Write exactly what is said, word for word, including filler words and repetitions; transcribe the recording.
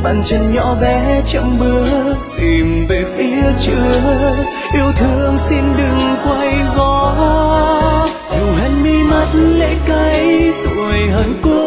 bàn chân nhỏ bé chậm bước tìm về phía trước. Yêu thương xin đừng quay gót, dù hằn mi mắt lệ cay tuổi hơn cô